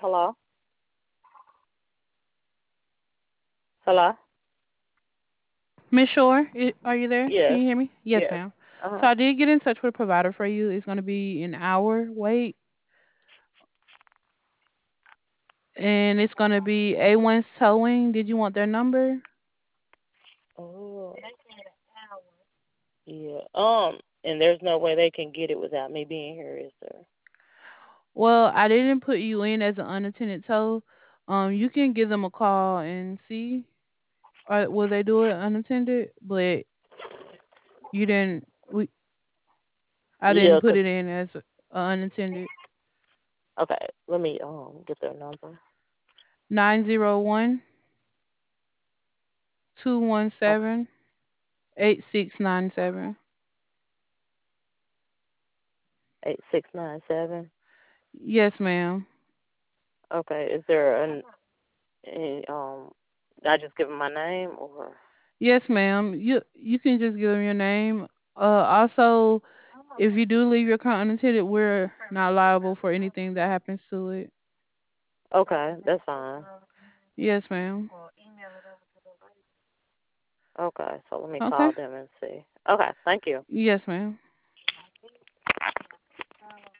Hello? Hello? Miss Shore, are you there? Can Yes. you hear me? Yes, Yes. ma'am. Uh-huh. So I did get in touch with a provider for you. It's going to be an hour wait, and it's going to be A1's towing. Did you want their number? Oh. Yeah. And there's no way they can get it without me being here, is there? Well, I didn't put you in as an unattended tow. You can give them a call and see, or will they do it unattended? But you didn't. I Yeah, didn't put 'cause it in as unattended. okay, let me get their number. Okay. 901-217-8697. 8697. Yes, ma'am. Okay. Is there any, I just give them my name or? Yes, ma'am. You can just give them your name. Also, if you do leave your car unattended, we're not liable for anything that happens to it. Okay, that's fine. Yes, ma'am. Okay, so let me Okay. call them and see. Okay, thank you. Yes, ma'am.